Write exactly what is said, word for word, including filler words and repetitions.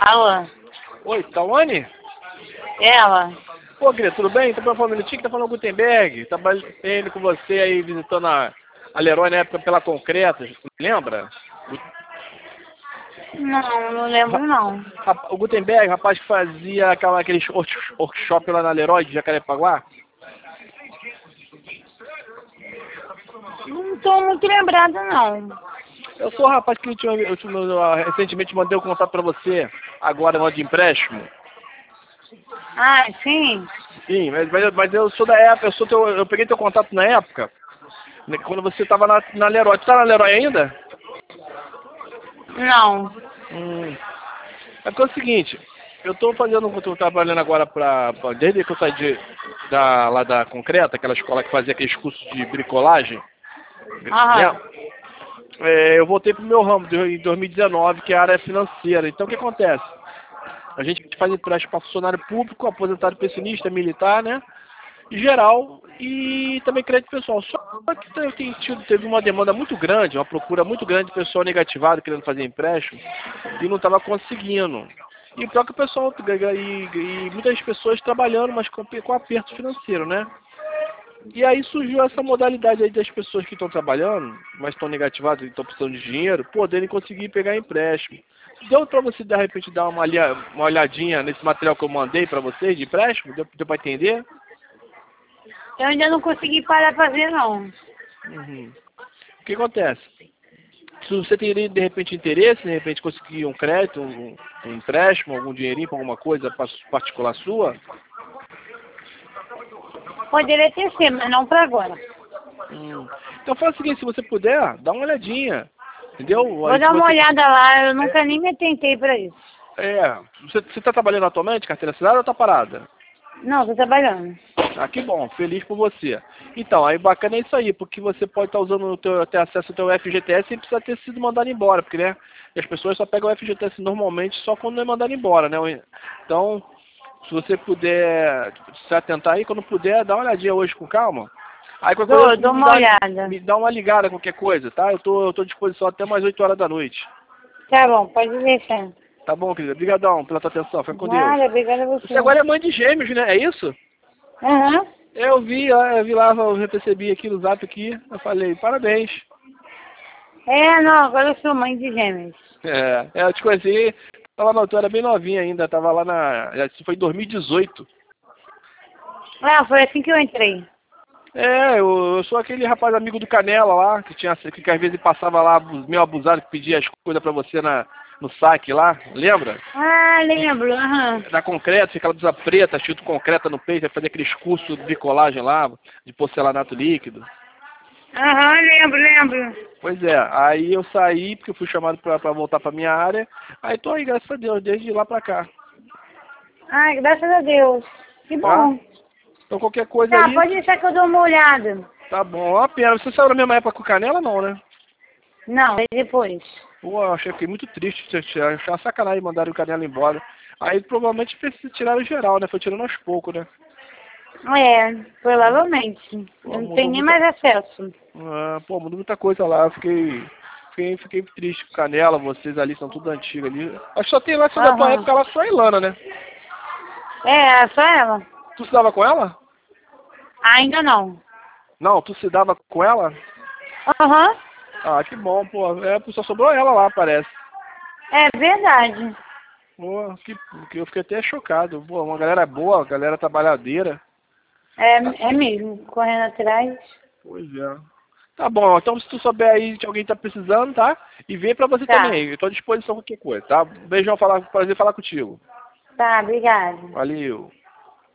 Alô? Oi, Tawane? Ela? Pô, querido, tudo bem? Tô falando um minutinho que tá falando o Gutenberg. Trabalhando com você aí, visitando a, a Leroy na época pela Concreta. Lembra? Não, não lembro não. O Gutenberg, rapaz que fazia aquela, aqueles workshop lá na Leroy de Jacarepaguá. Não tô muito lembrada não. Eu sou o rapaz que eu, tinha, eu, tinha, eu recentemente mandei o contato pra você, agora no de empréstimo. Ah, sim? Sim, mas, mas, mas eu sou da época, eu, sou teu, eu peguei teu contato na época, quando você estava na, na Leroy. Tu tá na Leroy ainda? Não. Hum. É porque é o seguinte, eu estou fazendo, eu tô trabalhando agora para, desde que eu saí de, da, lá da Concreta, aquela escola que fazia aqueles cursos de bricolagem, Aham. né? É, eu voltei pro meu ramo de, em dois mil e dezenove, que é a área financeira. Então o que acontece? A gente faz empréstimo para funcionário público, aposentado pensionista, militar, né? Em geral, e também crédito pessoal. Só que eu tenho tido, teve uma demanda muito grande, uma procura muito grande de pessoal negativado querendo fazer empréstimo e não estava conseguindo. E pior que o pessoal, e, e muitas pessoas trabalhando, mas com, com aperto financeiro, né? E aí surgiu essa modalidade aí das pessoas que estão trabalhando, mas estão negativadas e estão precisando de dinheiro, poderem conseguir pegar empréstimo. Deu para você, de repente, dar uma, uma olhadinha nesse material que eu mandei para vocês de empréstimo? Deu, deu para entender? Eu ainda não consegui parar pra ver não. Uhum. O que acontece? Se você teria, de repente, interesse, de repente, conseguir um crédito, um, um empréstimo, algum dinheirinho para alguma coisa particular sua? Poderia ter sido, mas não pra agora. Hum. Então faz o seguinte, se você puder, dá uma olhadinha. Entendeu? Vou Aí, dar uma você... olhada lá, eu nunca nem me atentei pra isso. É, você está trabalhando atualmente, carteira assinada ou está parada? Não, tô trabalhando. Ah, que bom, feliz por você. Então, aí bacana é isso aí, porque você pode estar usando o teu, ter acesso ao teu F G T S sem precisar ter sido mandado embora, porque né, as pessoas só pegam o F G T S normalmente só quando não é mandado embora, né? Então, se você puder se atentar aí, quando puder, dá uma olhadinha hoje com calma. Aí qualquer Dou, coisa, dou me uma dá, olhada. me dá uma ligada, qualquer coisa, tá? Eu tô, eu tô à disposição até mais oito horas da noite. Tá bom, pode deixar. Tá bom, querida? Obrigadão pela tua atenção, fica com Deus. Nada, obrigada a você. Você agora é mãe de gêmeos, né? É isso? Aham. Eu vi, ó, eu vi lá, eu recebi aqui no zap aqui, eu falei, parabéns. É, não, agora eu sou mãe de gêmeos. É, é, eu te conheci, tava na altura bem novinha ainda, tava lá na, isso foi em dois mil e dezoito. Ah, foi assim que eu entrei. É, eu, eu sou aquele rapaz amigo do Canela lá, que tinha, que, que às vezes passava lá, meio abusado, que pedia as coisas pra você na, no saque lá, lembra? Ah, lembro, aham. Da Concreta, fica aquela blusa preta, escrito Concreta no peito, vai fazer aqueles cursos de bricolagem lá, de porcelanato líquido. Aham, lembro, lembro. Pois é, aí eu saí, porque eu fui chamado pra, pra voltar pra minha área, aí tô aí, graças a Deus, desde lá pra cá. Ai, graças a Deus. Que Tá? bom. Então qualquer coisa Tá, aí, pode deixar que eu dou uma olhada. tá bom. Ó, pena, você saiu na mesma época com o Canela, não, né? Não, é depois. Pô, eu achei, fiquei muito triste, achei uma sacanagem mandaram o Canela embora. Aí provavelmente tiraram geral, né? Foi tirando aos poucos, né? É, provavelmente. Pô, Eu não mudou tenho nem muita... mais acesso. Ah, pô, mudou muita coisa lá, eu fiquei... Fiquei, fiquei triste com o Canela, vocês ali são tudo antigos ali. Acho que só tem lá, só da tua Aham. época lá, só a Ilana, né? É, só ela? Tu se dava com ela? Ainda não. Não, tu se dava com ela? Aham. Ah, que bom, pô. É, só sobrou ela lá, parece. É verdade. Pô, que, que eu fiquei até chocado. Pô, uma galera boa, uma galera trabalhadeira. É, é mesmo, correndo atrás. Pois é. Tá bom, então se tu souber aí de alguém que tá precisando, tá? E vê pra você Tá. também. Eu tô à disposição qualquer coisa, tá? Beijão, falar, prazer falar contigo. Tá, obrigada. Valeu.